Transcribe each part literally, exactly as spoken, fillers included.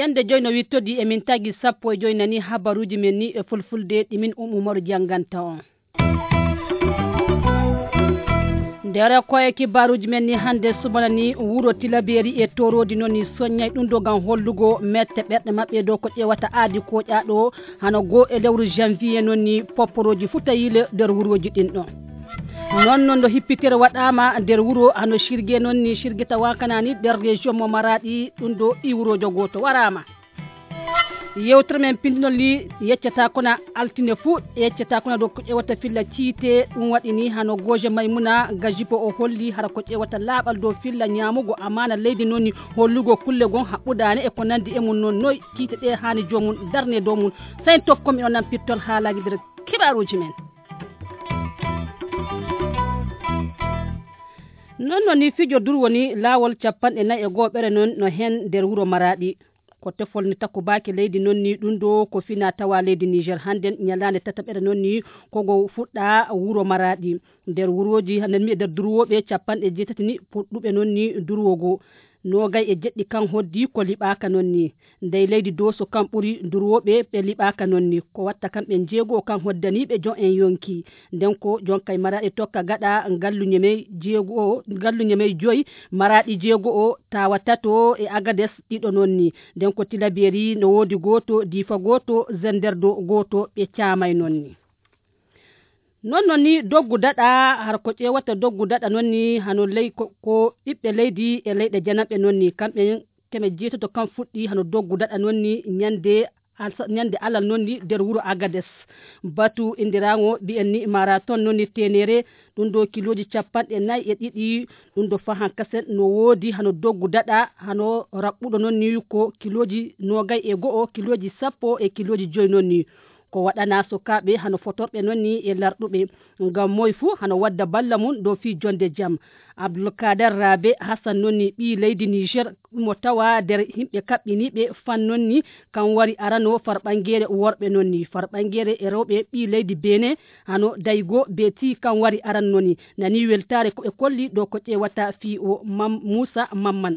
yande joyno wittodi e min tagi sappo e joyi nani habaruji men ni e fulfulde ɗimin um umaru janganta on ndere koye kibaruji men ni hande subana ni wuro Tilaberi e torodi non ni soññay ɗum do gam hollugo mette ɓerɗe mabɓe dow ko ƴewata aadi koƴaɗo hano go e lewru janvier non ni popporoji fu tayile nder wuroji ɗin ɗon non non do hippitere waɗama nder wuro hano shirgue non ni shirgue tawa kanani nder région mo Maradi ɗum do iwrojo goto warama yewtere men pindino li yeccata kona altine fu yeccata kona do ko ƴewata filla ciite ɗum waɗi ni hano goje Maymuna gajipo o holli hara ko ƴewata laaɓal dow filla ñamugo amana leydi noon ni hollugo kulle gon haɓɓudani e ko nandi e mum noon noy ciite ɗe hani jomum darne dow mum sayn tokkomi o nan pittol haalaji nder kibaruji men non non ni fijo dur woni lawol capanɗe nayyi e goɓere noon no hen nder wuro Maradi ko tefol ni takku baki leydi non ni ɗum ɗo ko fina tawa leydi Niger handen ñalande tataɓere non ni kogo fuɗɗa wuro Maradi nder wuroji handen mi nder durwoɓe capanɗe jeetati ni puɗɗuɓe non ni durwogo nogay e jeɗɗi kan hoddi ko liɓaka non ni ndey leydi Doso kan ɓuri durwoɓe ɓe liɓaka non ni ko watta kamɓe jeego kan hoddaniɓe jon en yonki nden ko jonkay Maradi tokka gaɗa gallu ñemey jeego o gallu ñemey joyi Maradi jeego o tawa tato e Agades ɗiɗo non ni nden ko Tilaberi no wodi goto Difa goto Zenderdo goto ɓe camay non ni non non ni doggu daɗa har ko ƴewata doggu daɗa non ni hano ley ko, ko ɓiɓɓe leydi e leyɗe janaɓe non ni kamɓe keme jeetoto kam fuɗɗi hano doggu daɗa non ni ñande ñande alal non ni nder wuro Agades batu indirago mbi'en ni marathon non ni tenere ɗum do kiloji capanɗe nayyi e ɗiɗi ɗum do fahan kasen no wodi hano doggu daɗa hano raɓɓuɗo non ni ko kiloji nogay e go'o kiloji sappo e kiloji joyi non ni ko waɗana sukaɓe hano fotorɓe non ni e larɗuɓe ngam moy fu hano wadda balla mum dow fi jonde jaam Abdoulkader Rabe Hassan non ni ɓi leydi Niger mo tawa nder himɓe kaɓɓiniɓe fan non ni kan wari arano farɓangere worɓe non ni farɓangere e rewɓe ɓi leydi Benin hano daygo beeti kan wari aran non ni nani weltare ko ɓe kolli dow ko ƴewata fi o mam Moussa Mamman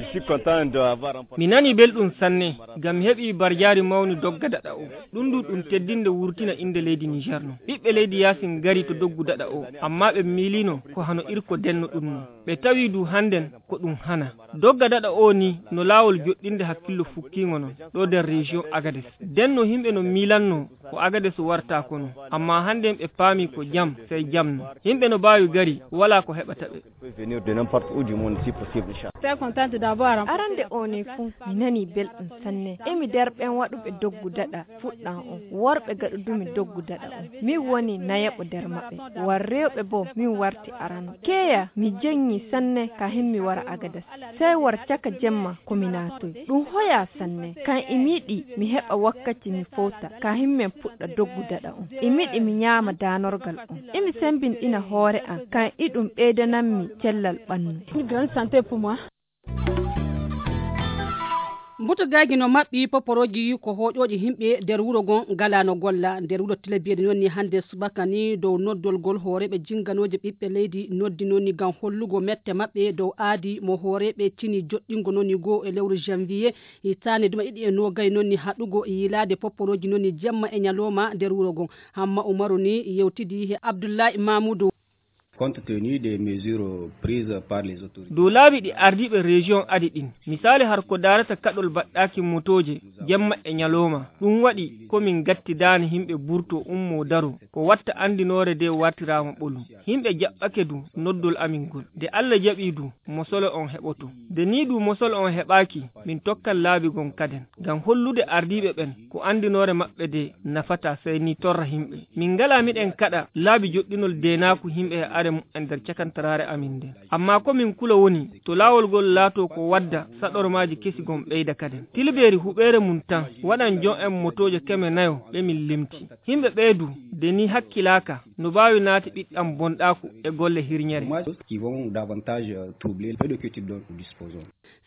mi nani belɗum sanne gam heɓi barjari mawni dogga daɗa o ɗum du ɗum teddinde wurtina inde leydi Niger no ɓiɓɓe leydi yasin gari to doggu daɗa o amma ɓe milino ko hano irko denno ɗum no ɓe tawi du handen ko ɗum hana dogga daɗa o ni no lawol joɗɗinde hakkillo fukkigo non ɗo nder région Agades denno himɓe no milanno ko Agades warta kono amma handen ɓe paami ko jam sey jam no himɓe no bawi gari wala ko heɓata ɓe arande o ne fu mi nani belɗum sanne emi derɓen waɗuɓe doggu daɗa fuɗɗan on worɓe gaɗudumi doggu daɗa on min woni nayaɓo nder maɓɓe war rewɓe bo min warti arano keya mi jenyi sanne ka himmi wara Agades sey war caka jemma komi natoy ɗum hoya sanne kan imiɗi mi heɓa wakkati mi fota ka himmen puɗɗa doggu daɗa on imiɗi mi ñaama danorgal on imi sembinɗina hoore an kan iɗum ɓeydananmi cellal ɓannu mbutugagi no mabɓi poporoji ko hoƴoji himɓe nder wuro gon galano golla nder wuro Tilaberi nonni hande subaka ni dow noddol gol hooreɓe jinganoje ɓiɓɓe leydi noddi nonni gam hollugo mette mabɓe dow aadi mo hooreɓe tini joɗɗingo nonni go e lewru janvier hitande duma ɗiɗi e nogay nonni haɗugo yilade poporoji nonni jemma e ñaloma nder wuro gon Hamma Umaru ni yewtidi he Abdoulaye Mamoudou compte tenu des mesures prises par les autorités. Do laabi ɗi ardiɓe région adi ɗin misali har ko darata kaɗol baɗɗaki motoje jemma e ñaloma ɗum waɗi komin gattidani himɓe burto ummo daro ko watta andinore de wartirama ɓolu himɓe jaɓɓake du noddol amin gol de Allah jaɓi du mosolo on heɓoto de ni du mosolo on heɓaki min tokkan laabi gon kaden gam hollude ardiɓe ɓen ko andinore maɓɓe de nafata sey ni torra himɓe min ngala miɗen kaɗa laabi joɗɗinol denaku himɓe e are mum e nder cakantarare amin nden amma komin kula woni to lawol gol laato ko wadda saɗormaji kesi gon ɓeyda kaden Tilaberi huɓere mum tan waɗan jon en motoje keme nayo ɓe min limti himɓe ɓeydu de ni hakkilaka no bawi naati ɓiɗɗam bonɗaku e golle hirñere qui vont davantage troubler le peu de culture dont nous disposons.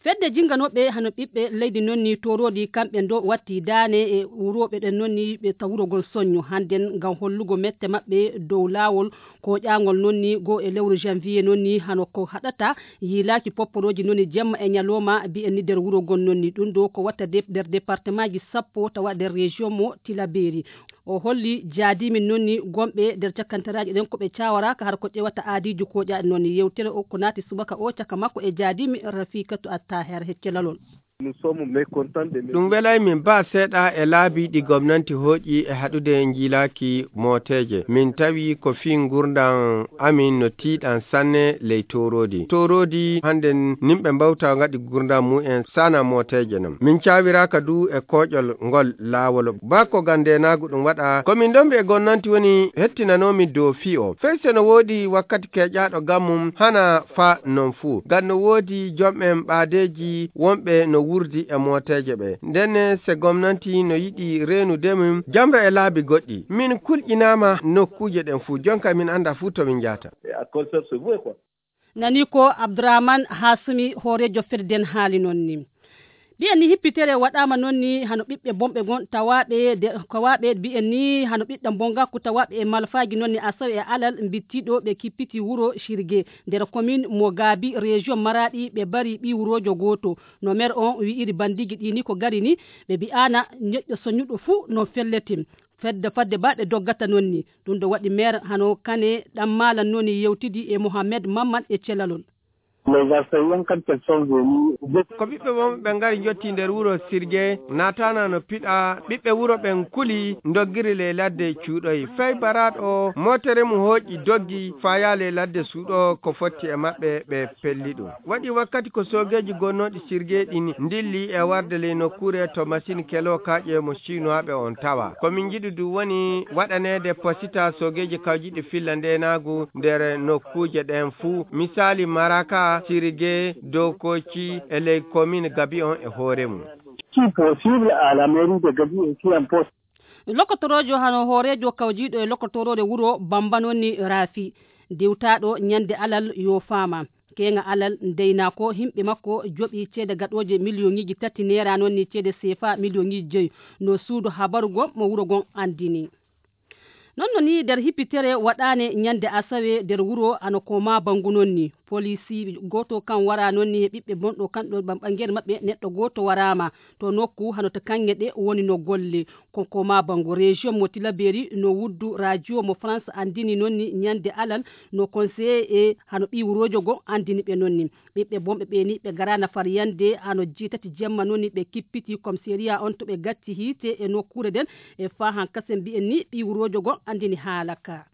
fedde jinganoɓe hano ɓiɓɓe leydi nonni torodi kamɓe ndo watti dane e wuroɓe ɗen nonni ɓe tawurogol soño hannden ngam hollugo mette maɓɓe dow lawol ko ƴangol nonni go e lewru janvier nonni hano ko haɗata yiilaki popporoji nonni jemma e ñalowma mbi en ni nder wurogol nonni ɗum ɗo ko watta nder département ji sappo tawa nder région mo Tilaberi o holli jaadimin nonni gomɓe nder cakkantaraji ɗen koɓe cawaraka har ko ƴewata aadiji koƴaɗe nonni yewtere o ko naati subaka o caka makko e jaadimi Rafikatu Attaher heccelalol ɗum welay min ba seeɗa e laabi ɗi gomnanti hooƴi e haɗude jiilaki mooteje min tawi ko fi gurdan amin no tiiɗan sanne ley torodi torodi hande nimɓe mbawta gaɗi gurdan mu'en sana mooteje nam min cawiraka du e koƴol ngol laawol ba ko gandenagu ɗum waɗa komin ɗon ɓe gomnanti woni hettinanomi dow fi o feyse no woodi wakkati keƴaɗo gammum hana fa non fuu ngam no woodi jomɓen ɓaadeji wonɓe no wurdi e mooteje ɓe ndenne se gomnanti no yiɗi renude mum jamra e laabi goɗɗi min kulƴinama nokkuje ɗen fuu jonka min anda fuu to min jata nani ko Abdourahmane Hasimi hoorejo Firden haali noon ni bi'en ni hippitere waɗama noon ni hano ɓiɓɓe bomɓe gon tawaɓe ko waɓe bi'en ni hano ɓiɗɗo bongaku tawaɓe e malfaji noon ni asaw e alal bittiɗo ɓe kippiti wuro Shirgue nder commune mo Gabi région Maradi ɓe bari ɓi wurojo goto no maire on wi'iri bandigi ɗini ko gari ni ɓe bi'ana neɗɗo soñuɗo fuu no felletim fedde fadde baɗe doggata noon ni ɗum ɗo waɗi maire hano kane ɗam malan noon ni yewtidi e Mohamed Mamman e celalol ko ɓiɓɓe won ɓe ngari jotti nder wuro Sirgue natana no piɗa ɓiɓɓe wuro ɓen kuli doggiri le ladde cuuɗoy fey baraɗo motere mu hooƴi doggi faya le ladde suuɗo ko fotti e maɓɓe ɓe pelli ɗum waɗi wakkati ko sogeji gonnoɗi Sirgue ɗin dilli e warde le nokkure to machine kelo kaƴe mo chinoaɓe on tawa komin jiɗi du woni waɗanede posita sogeji kawjiɗi filla ndenagu nder nokkuje ɗen fuu misali Maraka Sirgue Dokoki e ley commune Gabi on e hoore mum qui possible à la mairie de Gabi et qui en poste lokotorojo hano hoorejo kawjiɗo e lokotorode wuro Bamba nonni Rafi diwtaɗo ñande alal yo fama kenga alal deyna ko himɓe makko joɓi ceede gaɗoje million iji tati naira noon ni ceede C F A million iji joyi no suudu habarugo mo wuro gon andini non no ni nder hippitere waɗane ñande asawe nder wuro ano koma bangu non ni police goto kan wara non ni ɓiɓɓe bonɗo kanɗo ɓangere maɓɓe neɗɗo goto warama to nokku hano to kanŋe ɗe woni no golle ko koma bangu région mo Tilaberi no wuddu radio mo France andini non ni ñande alal no conseiller e hano ɓi wurojo go andini ɓe non ni ɓiɓɓe bonɓe ɓe ni ɓe garana fariyande hano jitati jemma non ni ɓe kippiti commissariat on to ɓe gatti hiite e nokkure den e fa han kasen mbi'en ni ɓi wurojo go andini haalaka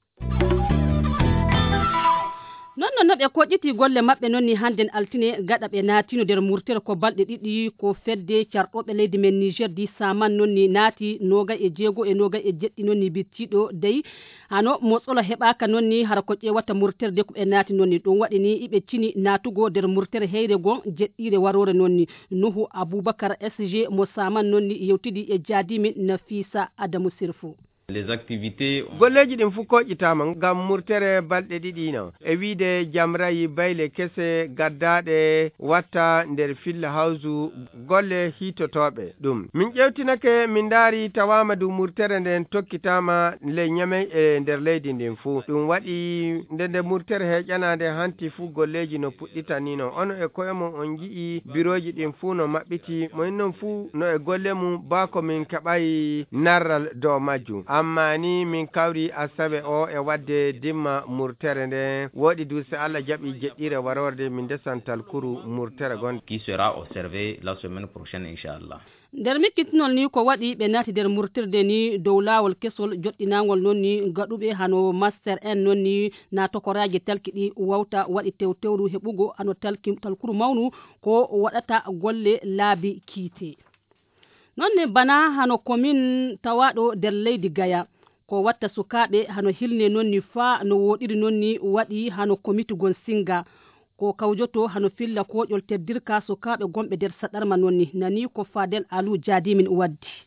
non non ɓe koƴƴiti golle maɓɓe noon ni hannden altine gaɗa ɓe naatino nder murtere ko balɗe ɗiɗi ko fedde carɗoɓe leydi men Niger di saman noon ni naati noga e jeego e noga e jeɗɗi noon ni bittiɗo dey hano motsolo heɓaka noon ni hara ko ƴewata murtere de ko ɓe naati noon ni ɗum waɗi ni iɓe cini naatugo nder murtere heyre gon jeɗɗire warore noon ni Nuhu Aboubacar S G mo saman noon ni yewtidi e jaadimi Nafisa Adamu Sirfo les activités golleji ɗin fu koƴƴitama ngam murtere balɗe ɗiɗino e wiide jamrayi bayle kese gaddaɗe watta nder filla hawsu golle hitotoɓe ɗum min ƴewtinake min daari tawama du murtere nden tokkitama ley ñamey e nder leydi ndin fu ɗum waɗi nde nde murtere heƴanade hanti fu golleji no puɗɗitanino ono e koyemo on jii biroji ɗin fu no maɓɓiti moyin non fu no e golle mum bako min keɓay narral dow majjum amma ni min kawri asabe o e wadde dimma murtere nde woɗi du se Allah jaɓi jeɗɗire warorde min desantal kuru murtere gon qui sera observé la semaine prochaine inchallah nder mikkitinol ni ko waɗi ɓe naati nder murtirde ni dow laawol kesol joɗɗinagol noon ni gaɗuɓe hano master en noon ni na tokoraji talkiɗi wawta waɗi tewtewru heɓugo hano talki talkuru mawnu ko waɗata golle laabi kiite non ne bana hano commune tawaɗo nder leydi Gaya ko watta sukaɓe hano hilne non ni fa no woɗiri non ni waɗi hano comité gon singa ko kawjoto hano filla koƴol teddirka sukaɓe gomɓe nder saɗarma non ni nani ko Fadel Alou Diadimin waddi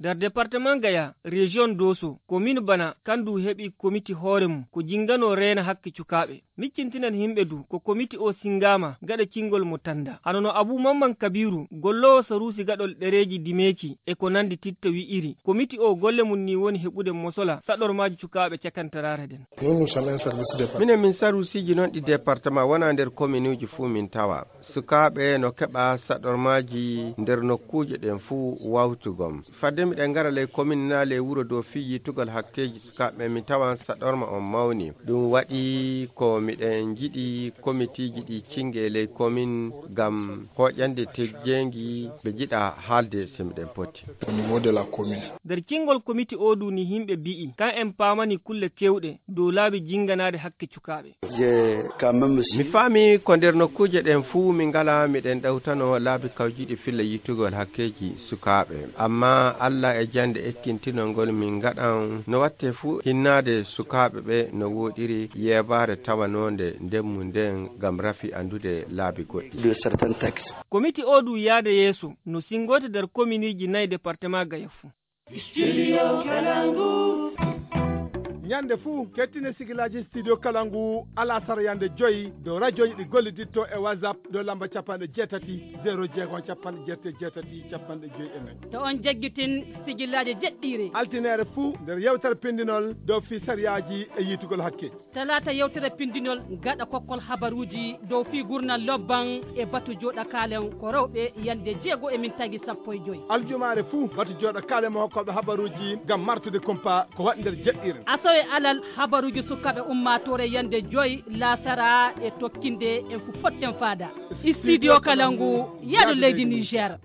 nder département Gaya région Doso commune bana kandu heɓi komiti hoore mum ko jingano rena hakke cukaɓe miccintinan himɓe du ko komiti o singama gaɗa cingol mo tanda hanono Abou Mamman Kabiru gollowo sarusi gaɗol ɗereji dimeki e ko nandi titta wi iri komiti o golle mum ni woni heɓude mosola saɗormaji cukaɓe cakantarare den minen min sarusiji non ɗi département wona nder commune uji fuu min tawa sukaɓe no keɓa saɗormaji nder nokkuje ɗen fuu wawtugom fadde miɗen ngara ley commune na ley wuro dow fi yitugol hakkeji sukaɓe mi tawan saɗorma on mawni ɗum waɗi ko miɗen jiɗi komitiji ɗi cingue ley commune gam hoƴande tejjengi ɓe jiɗa haalde so miɗen poti au niveau de la commune nder cingol komiti o du ni himɓe bi'i kan en pamani kulle kewɗe dow laabi jinganade hakke cukaɓe mi faami ko nder nokkuje ɗen fuu min ngala miɗen ɗewtano laabi kawjiɗi filla yitugol hakkeji sukaɓe amma Allah e jande ekkintinol min gaɗan no watte fuu hinnade sukaɓe ɓe no woɗiri yebare tawanonde ndemmu nden gam rafi andude laabi goɗɗi komiti o du yaade yeeso no singote nder commune ji nayi département Gaya fuu Studio Kalangu ñande fuu kettine sigilaji studio Kalangu ala sara yande joyi do radio ɗi golliditto e whatsapp do lamba capanɗe jeetati zéro jeegom capanɗe jeetati jeetati capanɗe joyi e nayyi to on jagguitin sigillaji jeɗɗiri altinere fuu nder yewtere pindinol dow fi sariyaji e yitugol hakke talata yewtere pindinol gaɗa kokkol habaruji dow fi gurnal lobban e batu joɗa kalen ko rewɓe yande jeego e min tagui sappo e joyi aljumare fuu batu joɗa kalen mo hokkoɓe habaruji gam martude kumpa ko waɗi nder jeɗɗire e alal habaruji sukaɓe ummatore yande joyi lasara e tokkinde en fu fotten fada studio Kalangu yaadu leydi Niger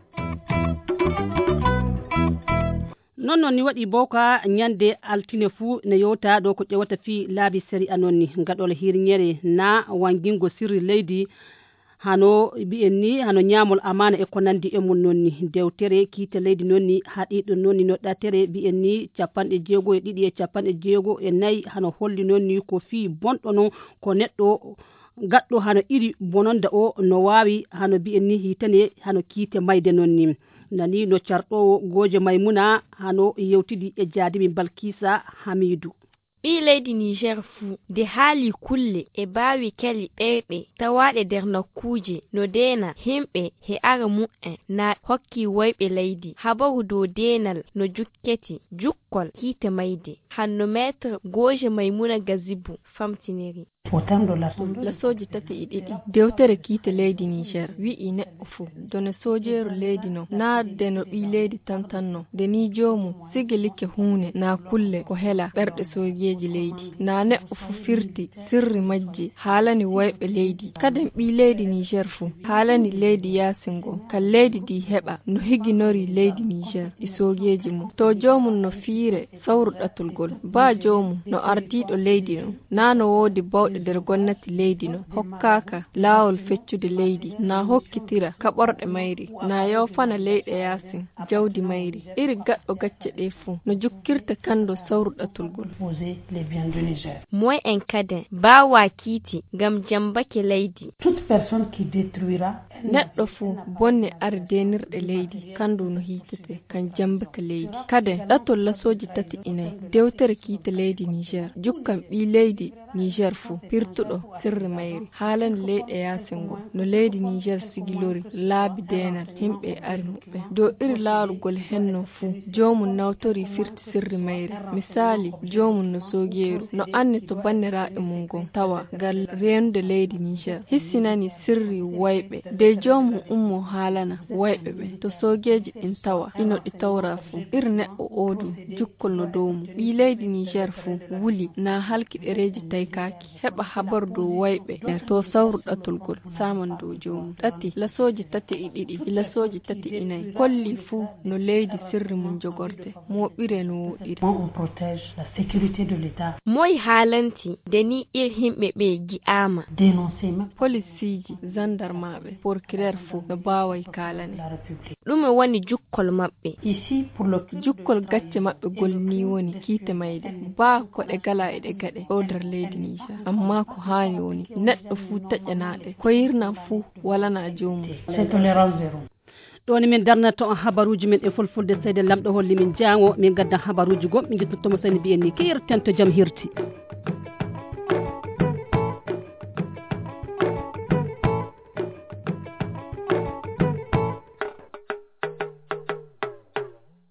non non ni waɗi boka ñande altine fuu ne yewta ɗo ko ƴewata fi laabi séri anonni gaɗol hirñere na wangingo sirri leydi hano bi'en ni hano ñamol amana e ko nandi e mun nonni dewtere kiite leydi nonni haɗiɗo nonni no ɗatere bi'en ni capanɗe jeego e ɗiɗi e capanɗe jeego e nayyi hano holli nonni ko fi bonɗo non ko neɗɗo gaɗɗo hano iri bononda o no wawi hano bi'en ni hitane hano kiite mayde nonni nani no carɗowo gooje Maymuna hano yewtidi e jaadimi Balkisa Hamidou ɓi leydi Niger fuu de haali kulle e baawi keli ɓerɗe tawaɗe nder nokkuje no dena himɓe he ara mu'en na hokki woyɓe leydi habaru dow denal no jukketi jukkol kiite mayde hanno maître Goje Maymuna Gazibu famtiniri lasoji tati e ɗiɗi dewtere kiite leydi Niger wi'i neɗɗo fuu done sojeru leydi no naade no ɓi leydi tantanno de ni joomu sigi likke huune na kulle ko hela ɓerɗe sojeji leydi na neɗɗo fuu firti sirri majji haalani woyɓe leydi kadam ɓi leydi Niger fuu haalani leydi yasingo kan leydi di heɓa no higinori leydi Niger ɗi sojeji mum to joomum no fiire sawru ɗatulgol ba joomum no ardiɗo leydi no na no woodi bawɗe nder gonnati leydi no hokkaka laawol feccude leydi na hokkitira kaɓorɗe mayri na yawfana leyɗe yasin jawdi mayri iri gaɗɗo gacce ɗe fuu no jukkirta kando sawru ɗatulgol moy en kaden bawa kiiti gam jambake leydi neɗɗo fuu bonne ari denirɗe leydi kandu no hitete kan jambaka leydi kade ɗatol lasoji tati inay dewtere kiite leydi Niger jukkam ɓi leydi Niger fuu pirtuɗo sirri mayri haalani leyɗe yasingo no leydi Niger sigilori laabi denal himɓe ari muɓɓe dow iri laalugol henno fuu jomum nawtori firti sirri mayri misali jomum no sogeru no anni to banniraɓe mum gon tawa gal rendude leydi Niger hissinani sirri wayɓe de jomum ummo haalana wayɓe ɓe to sogeji ɗin tawa ino ɗi tawra fuu iri neɗɗo odu jukkol no dow mum ɓi leydi Niger fuu wuli na halki ɗereji taykaki heɓa habar dow wayɓe to sawru ɗatolgol saman dow jomum ɗati lasoji tati e ɗiɗi e lasoji tati e nayyi kolli fuu no leydi sirri mum jogorte moɓire no woɗiri moy haalanti deni ir himɓe ɓe gi'ama polisiji gendarmaɓe procureur fuu no baway kalane ɗume woni jukkol maɓɓe jukkol gacce maɓɓe gol ni woni kiite mayde ba ko ɗe gala e ɗe gaɗe ɗo nder leydi Niger amma ko hani woni neɗɗo fuu taƴanaɗe ko yirna fuu walana jomum ɗoni min darnata on habaruji men e fulfulde seyde lamɗo holli min jango min gaddan habaruji goɗɗi min jittotomo sani mbiyen ni keyirten to jaam hirti